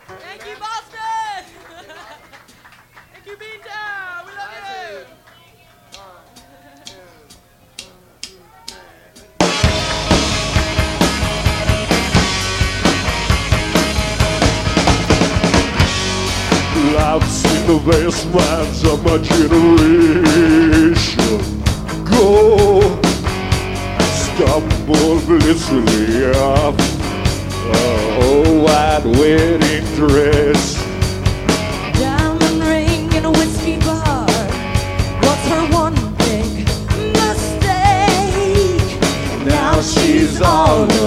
Thank you, Boston! Thank you, Beantown! We love you! I've seen the best minds of my generation go stumble blissfully off a white wedding dress. Diamond ring in a whiskey bar. What's her one big mistake? Now she's all